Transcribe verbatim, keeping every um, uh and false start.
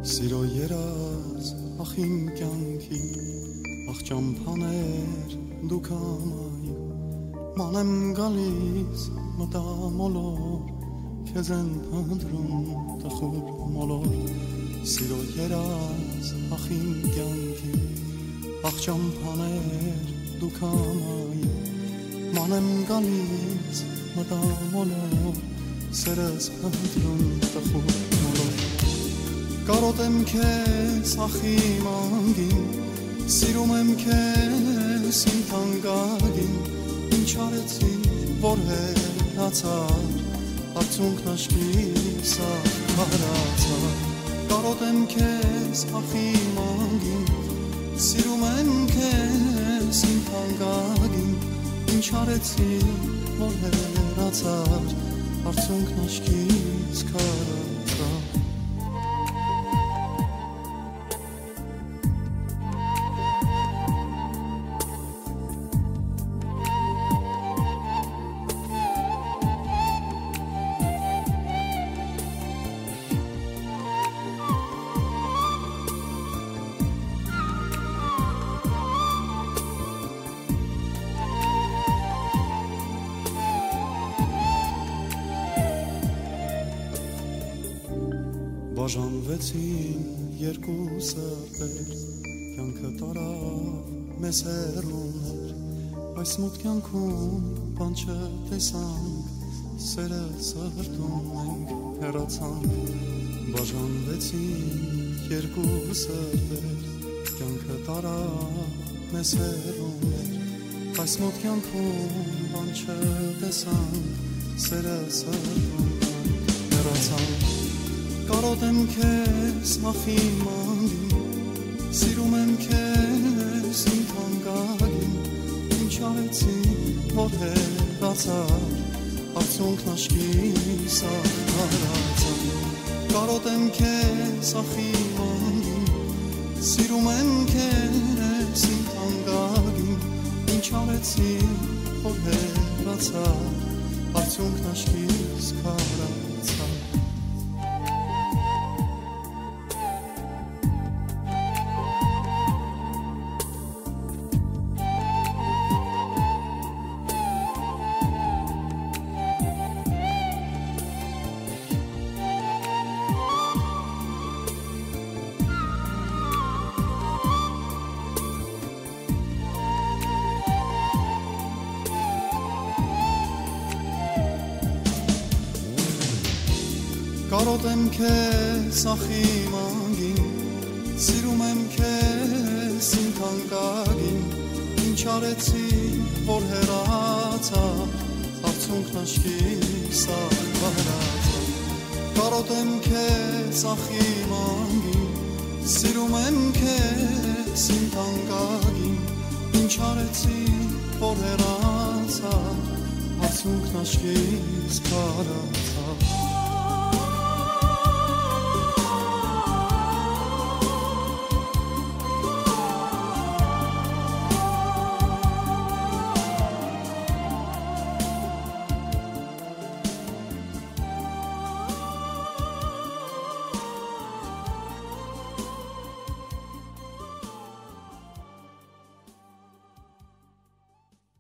Սիրո երազ ախին կյանքի ախ ճամփաներ դու կամայի մանեմ գալիս մտամոլոր քեզ են փնտրում տխուր մոլոր Սիրո երազ ախին կյանքի ախ ճամփաներ դու կամայի մանեմ գալիս մտամոլոր սերս փնտրում տխուր մոլոր Կարոտ եմ քեզ ախի մանգին Սիրում եմ քեզ իմ թանկագին Ինչ արեցի որ հեռացար Արցունքն աշկիս ահարացար Կարոտ եմ քեզ ախի մանգին Սիրում եմ քեզ իմ թանկագին Ինչ արեցի որ հեռացար Արցունքն աշկիս քարացար Բաժանվեցին երկու սրտեր Կյանքը տարավ մեզ հեռուներ Այս մոտ կյանքում բան չտեսանք Սերը սրտում ենք հեռացանք Բաժանվեցին երկու սրտեր Կյանքը տարավ մեզ հեռուներ Այս մոտ կյանքում բան չտեսանք Սերը սրտում ենք հեռացանք Կարոտ եմ քեզ ախի մանգին Սիրում եմ քեզ իմ թանկագին Ինչ արեցի որ հեռացար Արցունքն աշկիս ահարացար Կարոտ եմ քեզ ախի մանգին Սիրում եմ քեզ իմ թանկագին Ինչ արեցի որ հեռացար Արցունքն աշկիս քարացար Կարոտ եմ քեզ ախի մանգին Սիրում եմ քեզ իմ թանկագին Ինչ արեցի որ հեռացար Արցունքն աշկիս ահարացար Կարոտ եմ քեզ ախի մանգին Սիրում եմ քեզ իմ թանկագին Ինչ արեցի որ հեռացար Արցունքն աշկիս քարացար